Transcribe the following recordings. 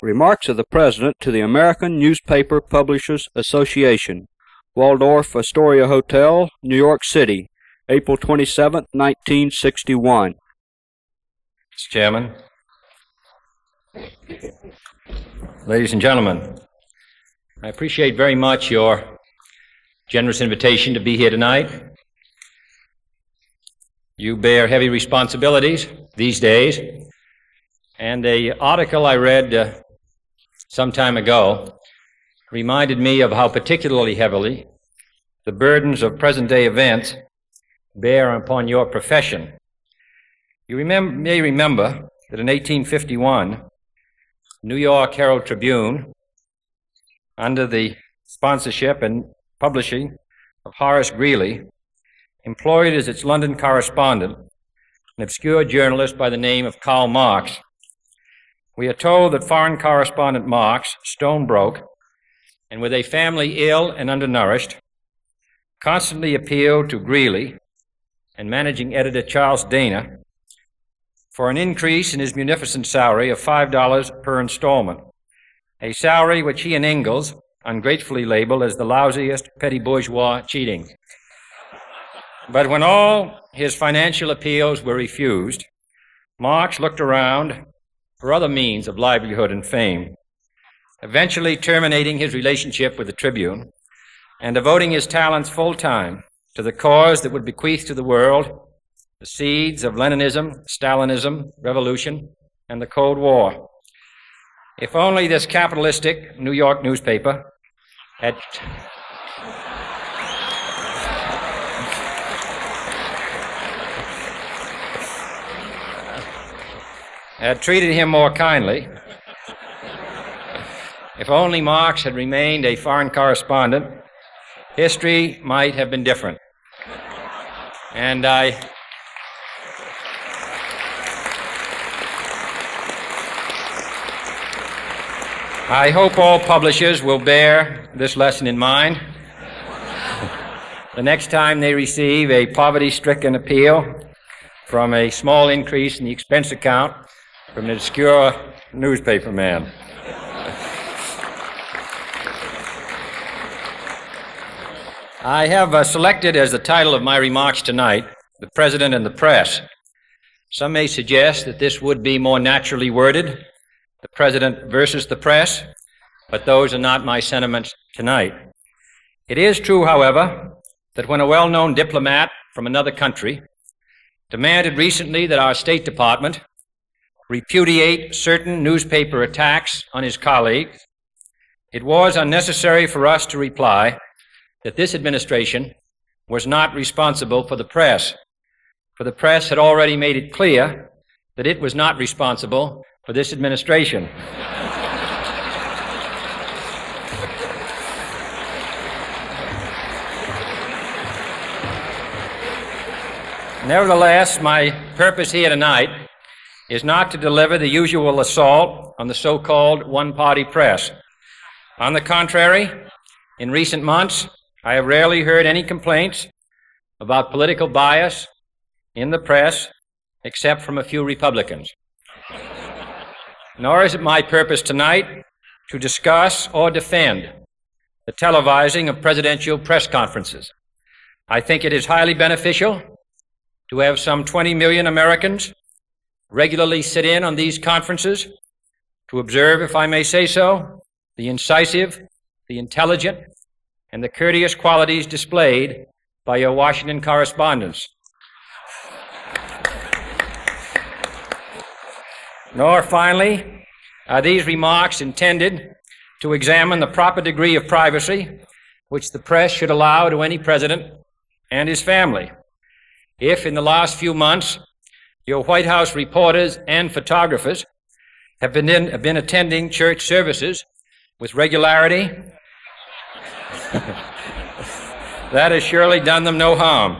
Remarks of the President to the American Newspaper Publishers Association, Waldorf Astoria Hotel, New York City, April 27, 1961. Mr. Chairman, ladies and gentlemen, I appreciate very much your generous invitation to be here tonight. You bear heavy responsibilities these days, and an article I read some time ago reminded me of how particularly heavily the burdens of present-day events bear upon your profession. You may remember that in 1851, New York Herald Tribune, under the sponsorship and publishing of Horace Greeley, employed as its London correspondent an obscure journalist by the name of Karl Marx. We are told that foreign correspondent Marx, stone broke, and with a family ill and undernourished, constantly appealed to Greeley and managing editor Charles Dana for an increase in his munificent salary of $5 per installment, a salary which he and Engels ungratefully labeled as the lousiest petty bourgeois cheating. But when all his financial appeals were refused, Marx looked around for other means of livelihood and fame, eventually terminating his relationship with the Tribune and devoting his talents full-time to the cause that would bequeath to the world the seeds of Leninism, Stalinism, revolution, and the Cold War. If only this capitalistic New York newspaper had treated him more kindly, if only Marx had remained a foreign correspondent, history might have been different. And I hope all publishers will bear this lesson in mind the next time they receive a poverty-stricken appeal from a small increase in the expense account from an obscure newspaper man. I have selected as the title of my remarks tonight, "The President and the Press." Some may suggest that this would be more naturally worded, "The President versus the Press," but those are not my sentiments tonight. It is true, however, that when a well-known diplomat from another country demanded recently that our State Department repudiate certain newspaper attacks on his colleagues, it was unnecessary for us to reply that this administration was not responsible for the press, for the press had already made it clear that it was not responsible for this administration. Nevertheless, my purpose here tonight is not to deliver the usual assault on the so-called one-party press. On the contrary, in recent months, I have rarely heard any complaints about political bias in the press, except from a few Republicans. Nor is it my purpose tonight to discuss or defend the televising of presidential press conferences. I think it is highly beneficial to have some 20 million Americans regularly sit in on these conferences to observe, if I may say so, the incisive, the intelligent, and the courteous qualities displayed by your Washington correspondents. Nor, finally, are these remarks intended to examine the proper degree of privacy which the press should allow to any president and his family. If, in the last few months, your White House reporters and photographers have been attending church services with regularity, that has surely done them no harm.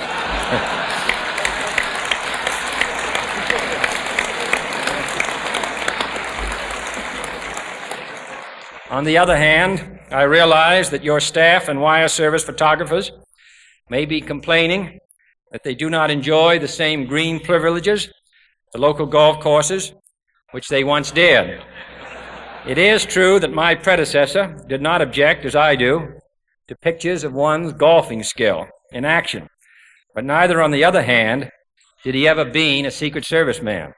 On the other hand, I realize that your staff and wire service photographers may be complaining that they do not enjoy the same green privileges, the local golf courses, which they once did. It is true that my predecessor did not object, as I do, to pictures of one's golfing skill in action, but neither, on the other hand, did he ever be a Secret Service man.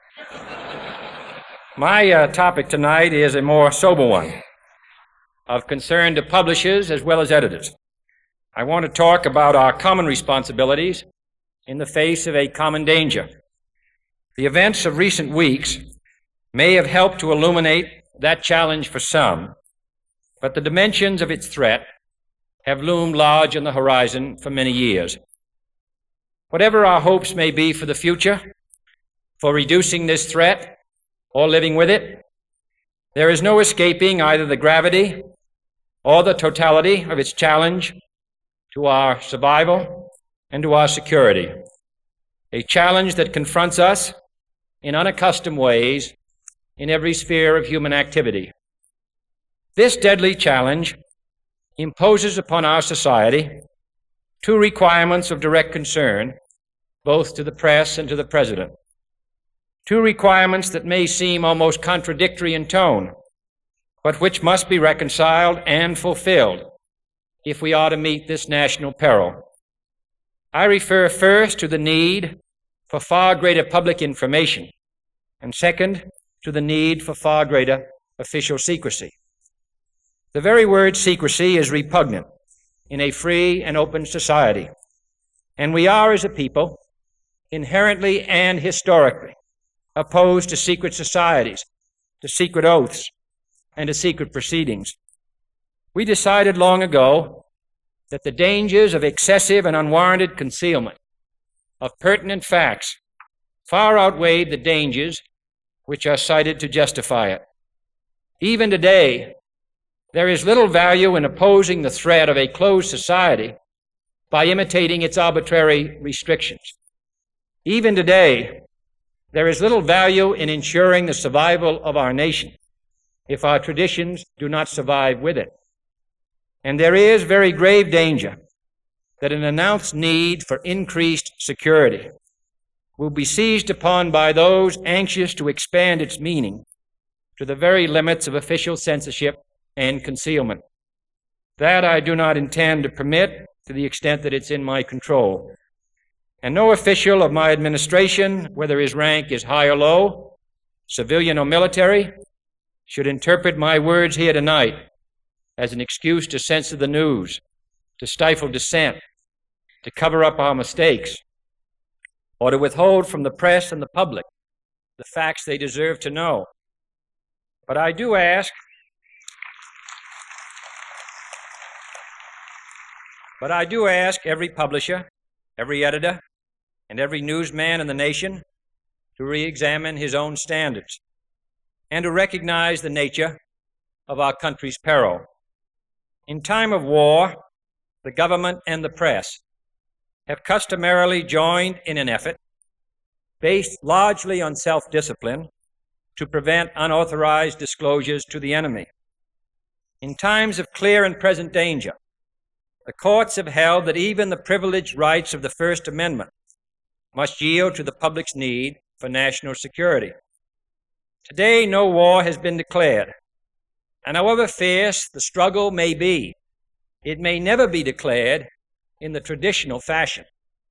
My topic tonight is a more sober one, of concern to publishers as well as editors. I want to talk about our common responsibilities in the face of a common danger. The events of recent weeks may have helped to illuminate that challenge for some, but the dimensions of its threat have loomed large on the horizon for many years. Whatever our hopes may be for the future, for reducing this threat or living with it, there is no escaping either the gravity or the totality of its challenge to our survival and to our security, a challenge that confronts us in unaccustomed ways in every sphere of human activity. This deadly challenge imposes upon our society two requirements of direct concern, both to the press and to the President. Two requirements that may seem almost contradictory in tone, but which must be reconciled and fulfilled if we are to meet this national peril. I refer first to the need for far greater public information, and second, to the need for far greater official secrecy. The very word secrecy is repugnant in a free and open society, and we are, as a people, inherently and historically opposed to secret societies, to secret oaths, and to secret proceedings. We decided long ago that the dangers of excessive and unwarranted concealment of pertinent facts far outweighed the dangers which are cited to justify it. Even today, there is little value in opposing the threat of a closed society by imitating its arbitrary restrictions. Even today, there is little value in ensuring the survival of our nation if our traditions do not survive with it. And there is very grave danger that an announced need for increased security will be seized upon by those anxious to expand its meaning to the very limits of official censorship and concealment. That I do not intend to permit to the extent that it's in my control. And no official of my administration, whether his rank is high or low, civilian or military, should interpret my words here tonight as an excuse to censor the news, to stifle dissent, to cover up our mistakes, or to withhold from the press and the public the facts they deserve to know. But I do ask every publisher, every editor, and every newsman in the nation to re-examine his own standards and to recognize the nature of our country's peril. In time of war, the government and the press have customarily joined in an effort based largely on self-discipline to prevent unauthorized disclosures to the enemy. In times of clear and present danger, the courts have held that even the privileged rights of the First Amendment must yield to the public's need for national security. Today, no war has been declared, and however fierce the struggle may be, it may never be declared in the traditional fashion.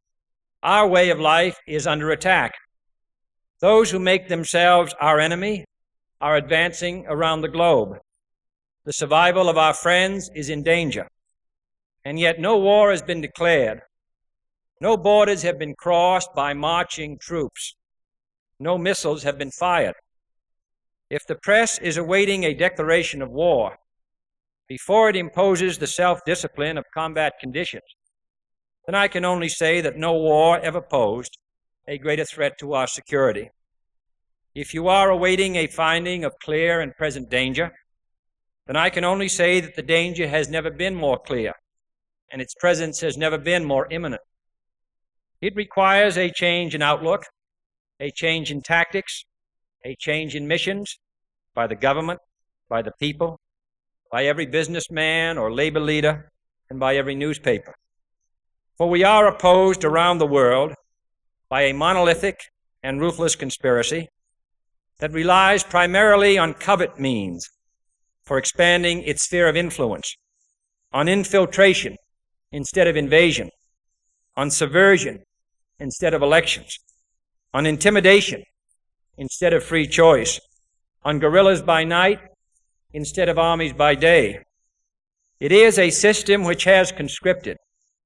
Our way of life is under attack. Those who make themselves our enemy are advancing around the globe. The survival of our friends is in danger. And yet no war has been declared. No borders have been crossed by marching troops. No missiles have been fired. If the press is awaiting a declaration of war before it imposes the self-discipline of combat conditions, then I can only say that no war ever posed a greater threat to our security. If you are awaiting a finding of clear and present danger, then I can only say that the danger has never been more clear, and its presence has never been more imminent. It requires a change in outlook, a change in tactics, a change in missions by the government, by the people, by every businessman or labor leader, and by every newspaper. For we are opposed around the world by a monolithic and ruthless conspiracy that relies primarily on covert means for expanding its sphere of influence, on infiltration instead of invasion, on subversion instead of elections, on intimidation instead of free choice, on guerrillas by night instead of armies by day. It is a system which has conscripted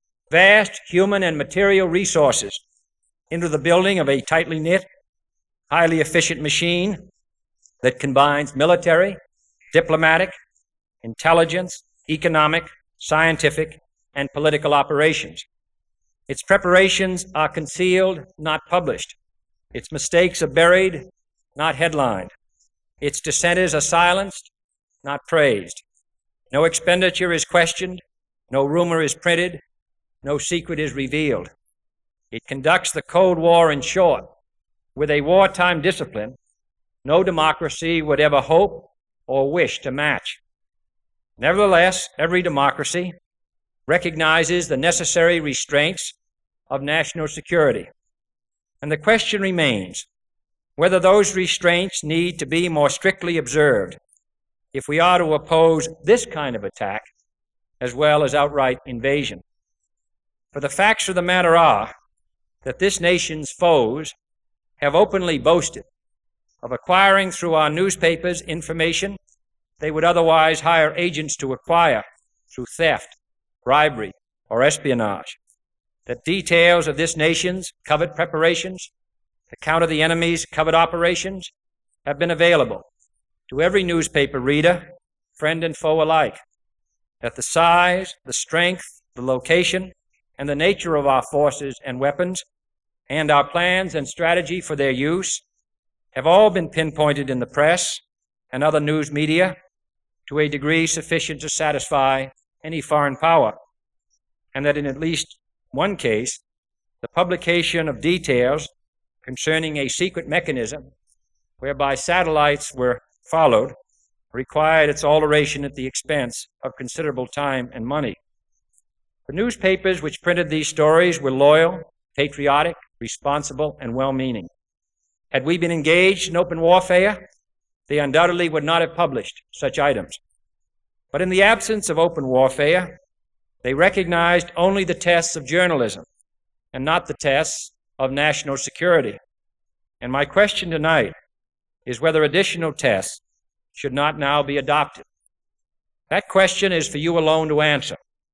vast human and material resources into the building of a tightly knit, highly efficient machine that combines military, diplomatic, intelligence, economic, scientific, and political operations. Its preparations are concealed, not published. Its mistakes are buried, not headlined. Its dissenters are silenced, not praised. No expenditure is questioned, no rumor is printed, no secret is revealed. It conducts the Cold War, in short, with a wartime discipline no democracy would ever hope or wish to match. Nevertheless, every democracy recognizes the necessary restraints of national security. And the question remains whether those restraints need to be more strictly observed if we are to oppose this kind of attack as well as outright invasion. For the facts of the matter are that this nation's foes have openly boasted of acquiring through our newspapers information they would otherwise hire agents to acquire through theft, bribery, or espionage. That details of this nation's covert preparations to counter the enemy's covert operations have been available to every newspaper reader, friend and foe alike. That the size, the strength, the location, and the nature of our forces and weapons, and our plans and strategy for their use, have all been pinpointed in the press and other news media to a degree sufficient to satisfy any foreign power, and that in at least one case, the publication of details concerning a secret mechanism whereby satellites were followed required its alteration at the expense of considerable time and money. The newspapers which printed these stories were loyal, patriotic, responsible, and well-meaning. Had we been engaged in open warfare, they undoubtedly would not have published such items. But in the absence of open warfare, they recognized only the tests of journalism and not the tests of national security. And my question tonight is whether additional tests should not now be adopted. That question is for you alone to answer.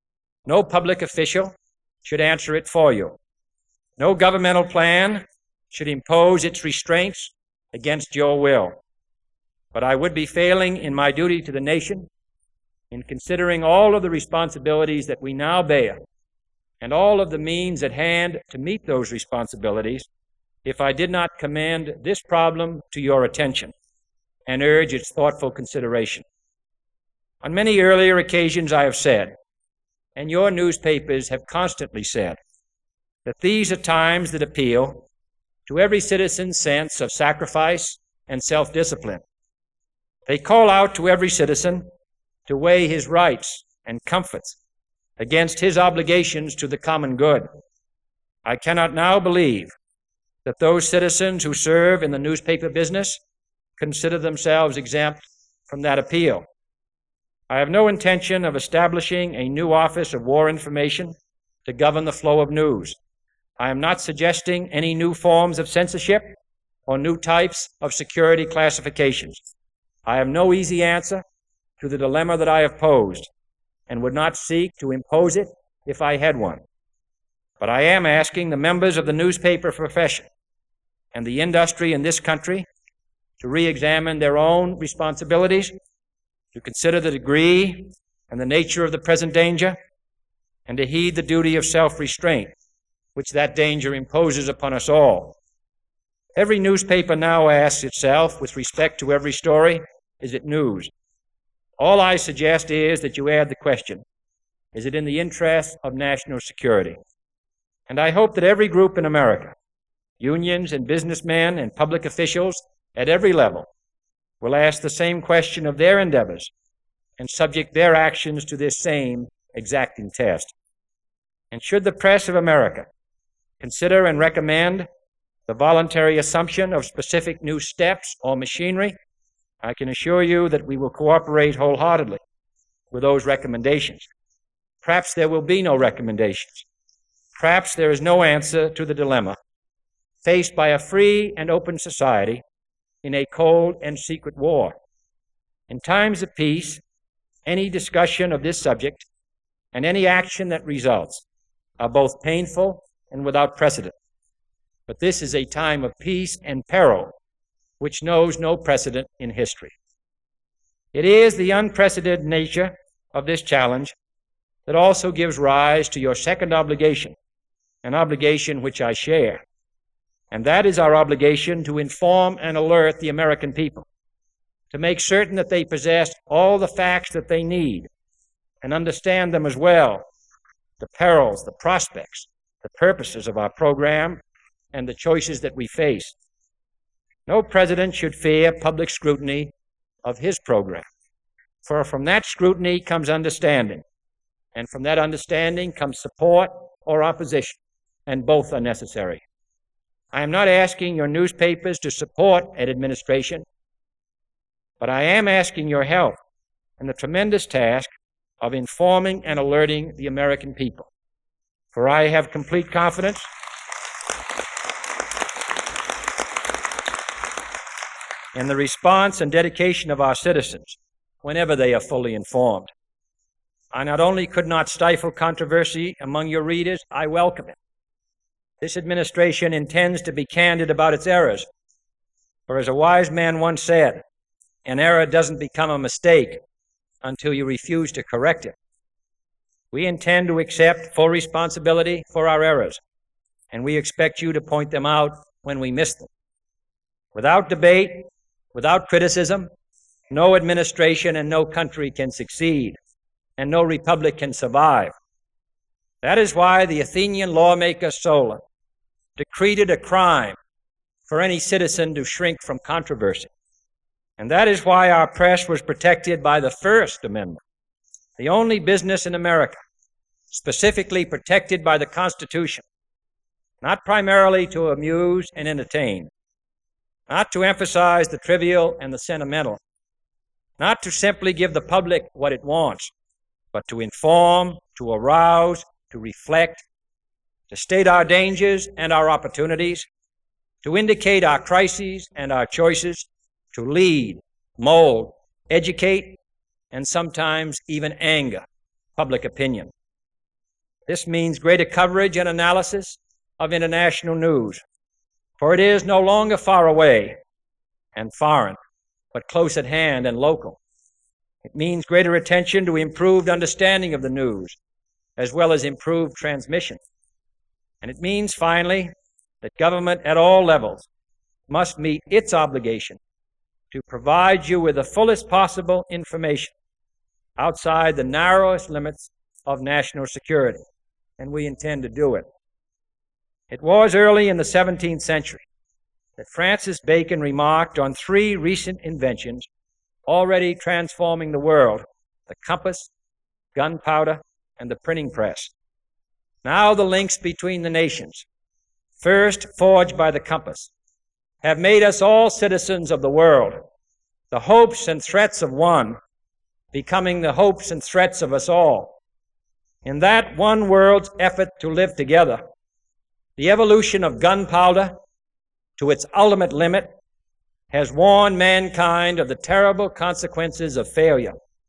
No public official should answer it for you. No governmental plan should impose its restraints against your will. But I would be failing in my duty to the nation in considering all of the responsibilities that we now bear and all of the means at hand to meet those responsibilities if I did not commend this problem to your attention and urge its thoughtful consideration. On many earlier occasions I have said, and your newspapers have constantly said, that these are times that appeal to every citizen's sense of sacrifice and self-discipline. They call out to every citizen to weigh his rights and comforts against his obligations to the common good. I cannot now believe that those citizens who serve in the newspaper business consider themselves exempt from that appeal. I have no intention of establishing a new Office of War Information to govern the flow of news. I am not suggesting any new forms of censorship or new types of security classifications. I have no easy answer to the dilemma that I have posed and would not seek to impose it if I had one. But I am asking the members of the newspaper profession and the industry in this country to re-examine their own responsibilities, to consider the degree and the nature of the present danger, and to heed the duty of self-restraint, which that danger imposes upon us all. Every newspaper now asks itself, with respect to every story, is it news? All I suggest is that you add the question, is it in the interest of national security? And I hope that every group in America, unions and businessmen and public officials at every level, will ask the same question of their endeavors and subject their actions to this same exacting test. And should the press of America consider and recommend the voluntary assumption of specific new steps or machinery I can assure you that we will cooperate wholeheartedly with those recommendations. Perhaps there will be no recommendations. Perhaps there is no answer to the dilemma faced by a free and open society in a cold and secret war. In times of peace, any discussion of this subject and any action that results are both painful and without precedent. But this is a time of peace and peril, which knows no precedent in history. It is the unprecedented nature of this challenge that also gives rise to your second obligation, an obligation which I share, and that is our obligation to inform and alert the American people, to make certain that they possess all the facts that they need and understand them as well, the perils, the prospects, the purposes of our program, and the choices that we face. No president should fear public scrutiny of his program, for from that scrutiny comes understanding, and from that understanding comes support or opposition, and both are necessary. I am not asking your newspapers to support an administration, but I am asking your help in the tremendous task of informing and alerting the American people. For I have complete confidence in the response and dedication of our citizens whenever they are fully informed. I not only could not stifle controversy among your readers, I welcome it. This administration intends to be candid about its errors. For as a wise man once said, an error doesn't become a mistake until you refuse to correct it. We intend to accept full responsibility for our errors, and we expect you to point them out when we miss them. Without debate, without criticism, no administration and no country can succeed, and no republic can survive. That is why the Athenian lawmaker Solon decreed it a crime for any citizen to shrink from controversy. And that is why our press was protected by the First Amendment, the only business in America specifically protected by the Constitution, not primarily to amuse and entertain, not to emphasize the trivial and the sentimental, not to simply give the public what it wants, but to inform, to arouse, to reflect, to state our dangers and our opportunities, to indicate our crises and our choices, to lead, mold, educate, and sometimes even anger public opinion. This means greater coverage and analysis of international news, for it is no longer far away and foreign, but close at hand and local. It means greater attention to improved understanding of the news, as well as improved transmission. And it means, finally, that government at all levels must meet its obligation to provide you with the fullest possible information outside the narrowest limits of national security, and we intend to do it. It was early in the 17th century that Francis Bacon remarked on three recent inventions already transforming the world: the compass, gunpowder, and the printing press. Now the links between the nations, first forged by the compass, have made us all citizens of the world, the hopes and threats of one becoming the hopes and threats of us all. In that one world's effort to live together, the evolution of gunpowder to its ultimate limit has warned mankind of the terrible consequences of failure.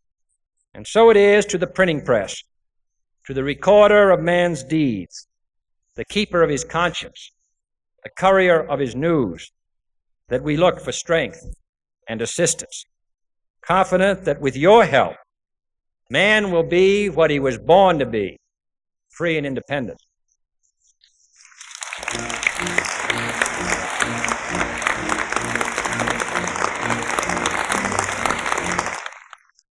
And so it is to the printing press, to the recorder of man's deeds, the keeper of his conscience, the courier of his news, that we look for strength and assistance, confident that with your help, man will be what he was born to be, free and independent.